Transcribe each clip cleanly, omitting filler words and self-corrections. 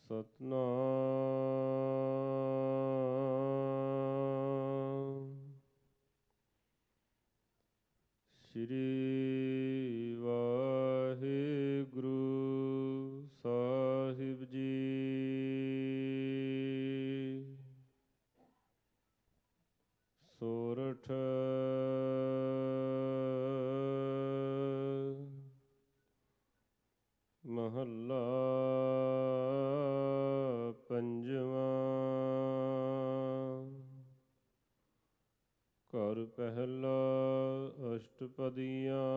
ਸਤਨਾਮ ਸ੍ਰੀ ਵਾਹਿਗੁਰੂ ਸਾਹਿਬ ਜੀ। ਸੋਰਠ ਮਹੱਲਾ ਪੰਜਵਾਂ। ਘਰ ਪਹਿਲਾ ਅਸ਼ਟਪਦੀਆਂ।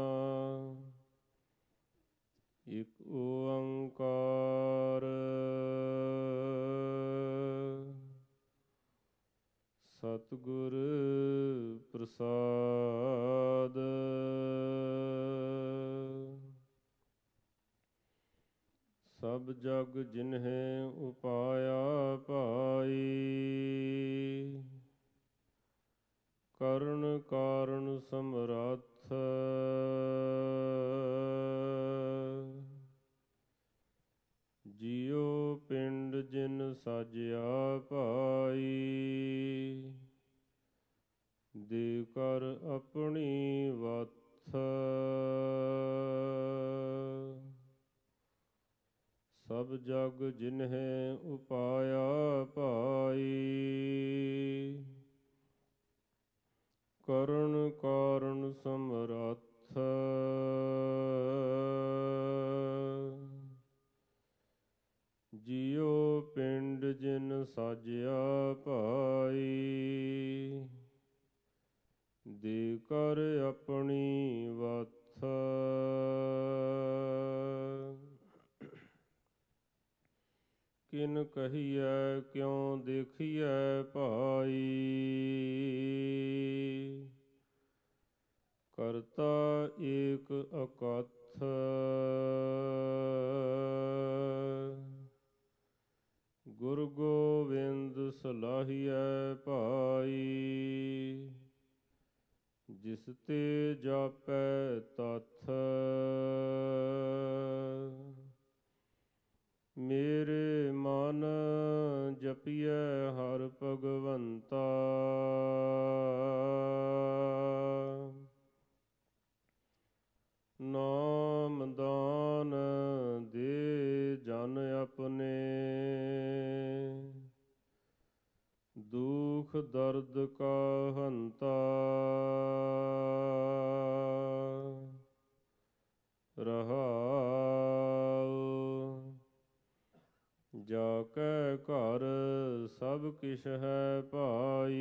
ਇਕ ਓੰਕਾਰ ਸਤਿਗੁਰ ਪ੍ਰਸਾਦ। ਸਭ ਜਗ ਜਿਨਹਿ ਉਪਾਇਆ ਭਾਈ। ਕਰਨ ਕਾਰਨ ਸਮਰੱਥ। ਜਿਉ ਪਿੰਡ ਜਿਨ ਸਾਜਿਆ ਭਾਈ। ਦੇ ਕਰ ਆਪਣੀ ਵੱਥ। ਸਭ ਜਗ ਜਿਨਹਿ ਉਪਾਇਆ ਭਾਈ। ਕਰਨ ਕਾਰਨ ਸਮਰੱਥ। ਜਿਉ ਪਿੰਡ ਜਿਨ ਸਾਜਿਆ ਭਾਈ। ਦੇ ਕਰ ਆਪਣੀ ਵੱਥ। ਕਿਨ ਕਹੀਐ ਕਿਉ ਦੇਖੀਐ ਭਾਈ। ਕਰਤਾ ਏਕ ਅਕਥ। ਗੁਰੂ ਗੋਬਿੰਦ ਸਲਾਹੀਐ ਭਾਈ। ਜਿਸ ਤੇ ਜਾਪੈ ਤਥ। ਮੇਰੇ ਮਨ ਜਪੀਐ ਹਰਿ ਭਗਵੰਤਾ। ਨਾਮ ਦਾਨ ਦੇ ਜਨ ਆਪਣੇ। ਦੁਖ ਦਰਦ ਕਾ ਹੰਤਾ। ਰਹਾਉ ਜਾ ਕੈ ਘਰ ਸਭ ਕਿਛ ਹੈ ਭਾਈ।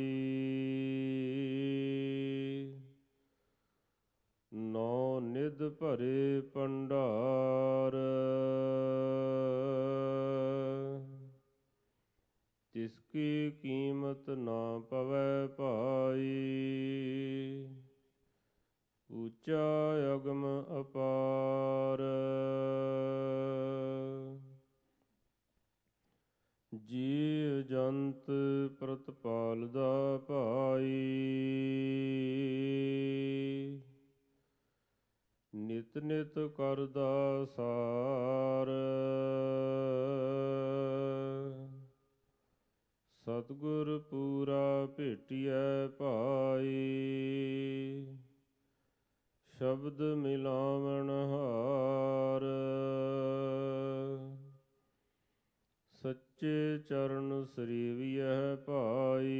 ਨੌ ਨਿਧ ਭਰੇ ਭੰਡਾਰ। ਤਿਸ ਕੀ ਕੀਮਤ ਨਾ ਪਵੈ ਭਾਈ। ਉੱਚਾ ਅਗਮ ਅਪਾਰ। ਜੀਵ ਜੰਤ ਪ੍ਰਤਪਾਲਦਾ ਭਾਈ। ਨਿਤ ਨਿਤ ਕਰਦਾ ਸਾਰ। ਸਤਿਗੁਰ ਪੂਰਾ ਭੇਟੀਐ ਭਾਈ। ਸ਼ਬਦ ਮਿਲਾਵਣ ਹਾਰ। ਸੱਚੇ ਚਰਨ ਸਰੀਵੀਐ ਭਾਈ।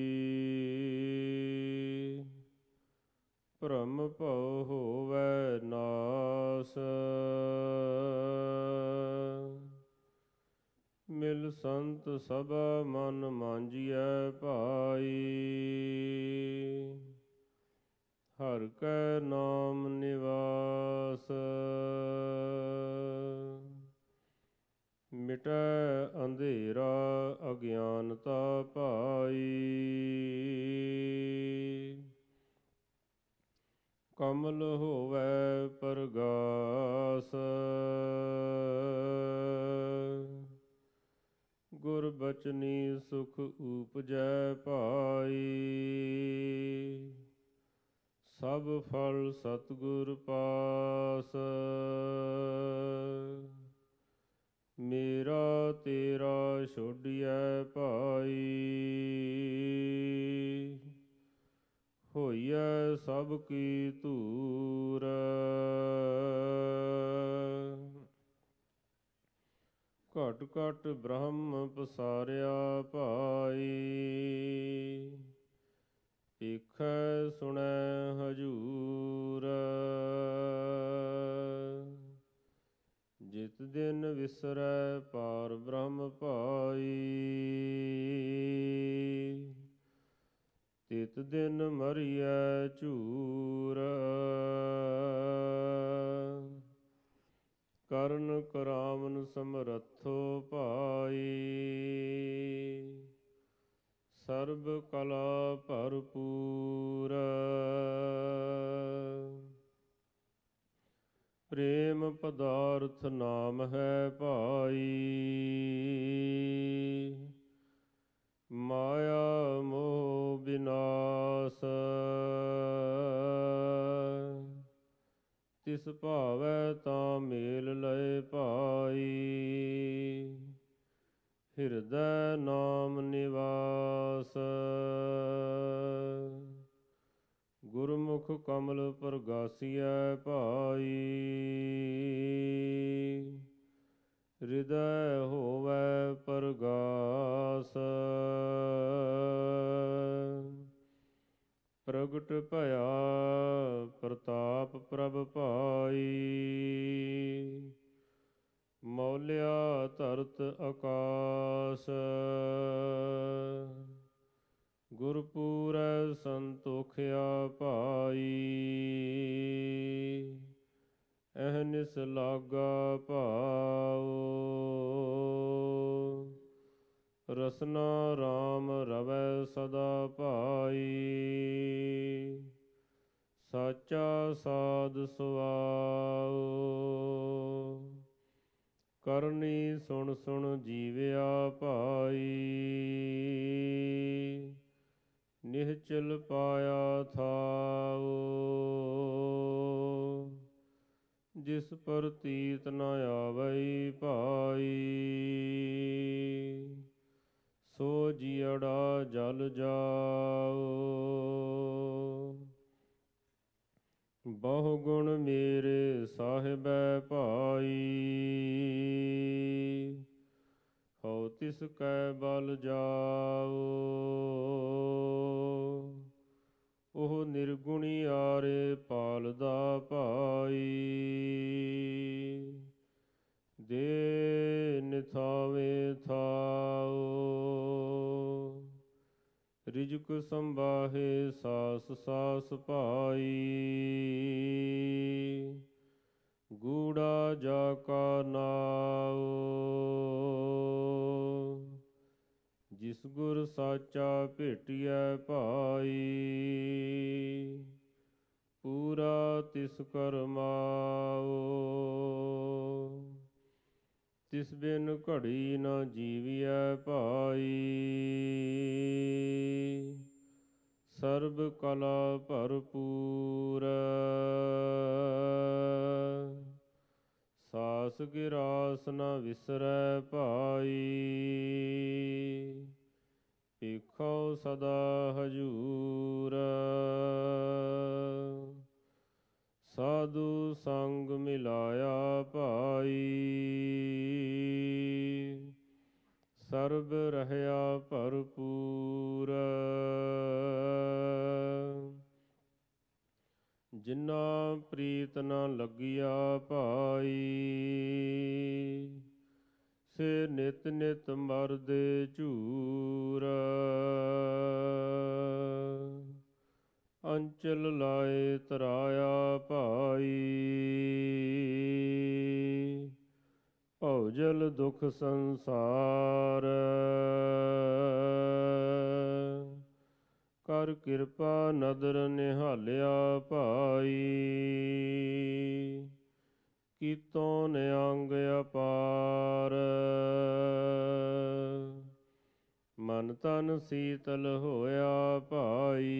ਭਰਮ ਭਉ ਹੋਵੈ ਨਾਸ। ਮਿਲ ਸੰਤ ਸਭਾ ਮਨ ਮਾਂਜੀਐ ਭਾਈ। ਹਰਿ ਕੈ ਨਾਮ ਨਿਵਾਸ। ਮਿਟੈ ਅੰਧੇਰਾ ਅਗਿਆਨਤਾ ਭਾਈ। ਕਮਲ ਹੋਵੈ ਪਰਗਾਸ। ਗੁਰ ਬਚਨੀ ਸੁਖ ਊਪਜੈ ਭਾਈ। ਸਭ ਫਲ ਸਤਿਗੁਰ ਪਾਸ। ਮੇਰਾ ਤੇਰਾ ਛੋਡੀਐ ਭਾਈ। ਹੋਈਐ ਸਭ ਕੀ ਧੂਰ। ਘਟ ਘਟ ਬ੍ਰਹਮ ਪਸਾਰਿਆ ਭਾਈ। ਵੇਖੈ ਸੁਣੈ ਹਜੂਰ। ਜਿਤ ਦਿਨ ਵਿਸਰੈ ਪਾਰ ਬ੍ਰਹਮ ਭਾਈ। ਤਿਤ ਦਿਨ ਮਰੀਐ ਝੂਰ। ਕਰਨ ਕਰਾਵਨ ਸਮਰੱਥੋ ਭਾਈ। ਸਰਬ ਕਲਾ ਭਰਪੂਰ। ਪ੍ਰੇਮ ਪਦਾਰਥ ਨਾਮ ਹੈ ਭਾਈ। ਮਾਇਆ ਮੋਹ ਬਿਨਾਸ਼। ਤਿਸ ਭਾਵੈ ਤਾਂ ਮੇਲ ਲਏ ਭਾਈ। ਹਿਰਦੈ ਨਾਮ ਨਿਵਾਸ। ਗੁਰਮੁਖ ਕਮਲ ਪ੍ਰਗਾਸੀਐ ਭਾਈ। ਹਿਰਦੈ ਹੋਵੈ ਪ੍ਰਗਾਸ। ਪ੍ਰਗਟ ਭਇਆ ਪ੍ਰਤਾਪ ਪ੍ਰਭ ਭਾਈ। ਮੌਲਿਆ ਧਰਤ ਆਕਾਸ। ਗੁਰਪੂਰੈ ਸੰਤੋਖਿਆ ਭਾਈ। ਅਹਨਿਸ ਲਾਗਾ ਭਾਉ। ਰਸਨਾ ਰਾਮ ਰਵੈ ਸਦਾ ਭਾਈ। ਸਾਚਾ ਸਾਧ ਸੁਆਉ। ਕਰਨੀ ਸੁਣ ਸੁਣ ਜੀਵਿਆ ਭਾਈ। ਨਿਹਚਲ ਪਾਇਆ ਥਾਉ। ਜਿਸ ਪ੍ਰਤੀਤ ਨ ਆਵਈ ਭਾਈ। ਸੋ ਜੀਅੜਾ ਜਲ ਜਾਉ। ਬਹੁ ਗੁਣ ਮੇਰੇ ਸਾਹਿਬੈ ਭਾਈ। ਹਉ ਤਿਸ ਕੈ ਬਲ ਜਾਉ। ਉਹ ਨਿਰਗੁਣੀ ਆਰੇ ਪਾਲਦਾ ਭਾਈ। ਦੇ ਨਿਥਾਵੇ ਥਾਉ। ਰਿਜਕ ਸੰਬਾਹੇ ਸਾਸ ਸਾਸ ਭਾਈ। ਗੂੜਾ ਜਾ ਕਾ ਨਾਉ। ਜਿਸ ਗੁਰ ਸਾਚਾ ਭੇਟੀਐ ਭਾਈ। ਪੂਰਾ ਤਿਸ ਕਰਮਾਉ। ਤਿਸ ਬਿਨ ਘੜੀ ਨ ਜੀਵਿਐ ਭਾਈ। ਸਰਬ ਕਲਾ ਭਰਪੂਰ। ਸਾਸ ਗਿਰਾਸ ਨ ਵਿਸਰੈ ਭਾਈ। ਵੇਖੋ ਸਦਾ ਹਜੂਰ। ਸਾਧੂ ਸੰਗ ਮਿਲਾਇਆ ਭਾਈ। ਸਰਬ ਰਹਿਆ ਭਰਪੂਰ। ਜਿਨ੍ਹਾਂ ਪ੍ਰੀਤ ਨ ਲੱਗਿਆ ਭਾਈ। ਸੇ ਨਿਤ ਨਿਤ ਮਰਦੇ ਝੂਰ। ਅੰਚਲ ਲਾਏ ਤਰਾਇਆ ਭਾਈ। ਭਉਜਲ ਦੁਖ ਸੰਸਾਰ। ਕਰ ਕਿਰਪਾ ਨਦਰ ਨਿਹਾਲਿਆ ਭਾਈ। ਕੀਤੋਂ ਨਿਅੰਗ ਅਪਾਰ। ਮਨ ਤਨ ਸੀਤਲ ਹੋਇਆ ਭਾਈ।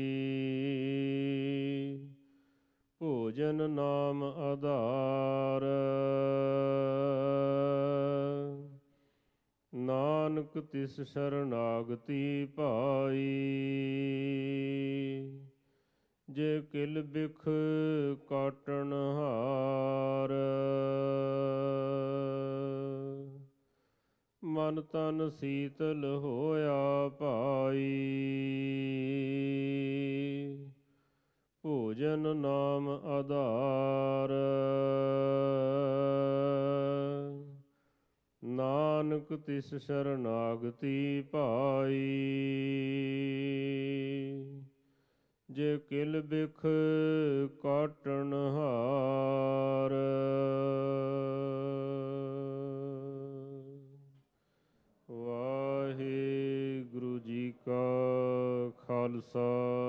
ਭੋਜਨ ਨਾਮ ਆਧਾਰ। ਨਾਨਕ ਨਾਨਕ ਤਿਸ ਸ਼ਰਨਾਗਤੀ ਭਾਈ। ਜੇ ਕਿਲ ਬਿਖ ਕਾਟਣ ਹਾਰ, ਮਨ ਤਨ ਸੀਤਲ ਹੋਇਆ ਭਾਈ। ਭੋਜਨ ਨਾਮ ਆਧਾਰ, ਨਾਨਕ ਤਿਸ ਸ਼ਰਨਾਗਤੀ ਭਾਈ। ਜੇ ਕਿਲ ਬਿਖ ਕਾਟਣ ਹਾਰ, ਵਾਹਿਗੁਰੂ ਜੀ ਕਾ ਖਾਲਸਾ,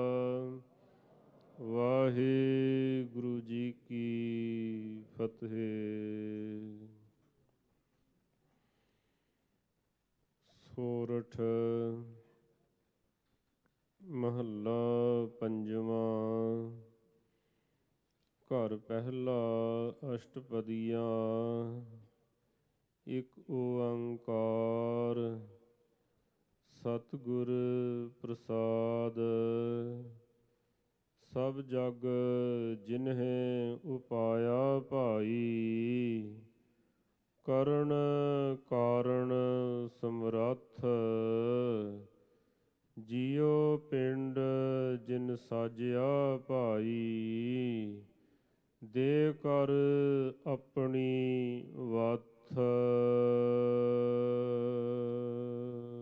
ਵਾਹਿਗੁਰੂ ਜੀ ਕੀ ਫਤਿਹ। ਸੋਰਠ ਮਹੱਲਾ ਪੰਜਵਾਂ। ਘਰ ਪਹਿਲਾ ਅਸ਼ਟਪਦੀਆਂ। ਇਕ ਓੰਕਾਰ ਸਤਿਗੁਰ ਪ੍ਰਸਾਦ। ਸਭ ਜਗ ਜਿਨਹਿ ਉਪਾਇਆ ਭਾਈ। ਕਰਨ ਕਾਰਣ ਸਮਰੱਥ। ਜਿਉ ਪਿੰਡ ਜਿਨ ਸਾਜਿਆ ਭਾਈ। ਦੇ ਕਰ ਆਪਣੀ ਵਥ।